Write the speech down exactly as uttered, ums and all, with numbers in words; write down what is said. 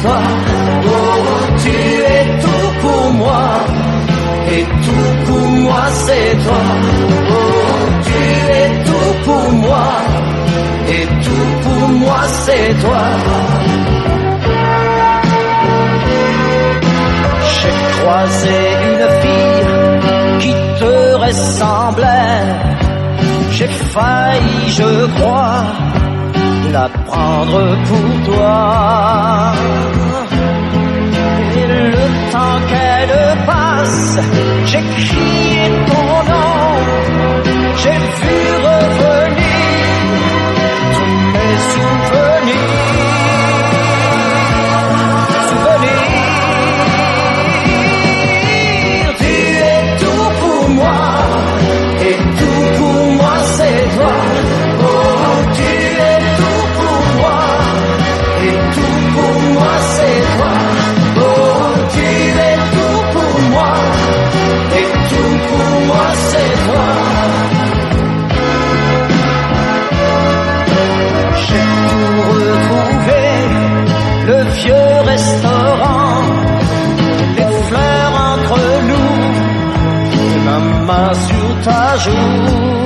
toi. Oh, tu es tout pour moi, et tout pour moi c'est toi. Oh, tu es tout pour moi, et tout pour moi c'est toi. J'ai croisé une fille qui te ressemblait. J'ai failli, je crois, la prendre pour toi. Et le temps qu'elle passe, j'ai crié ton nom. J'ai vu revenir tous mes souvenirs. Souvenirs. Tu es tout pour moi, et tout pour moi c'est toi. Oh, tu es tout pour moi, et tout pour moi c'est toi. Oh, tu es tout pour moi, et tout pour moi c'est toi. J'ai tout retrouvé, le vieux restaurant, les fleurs entre nous, et ma main sur ta joue.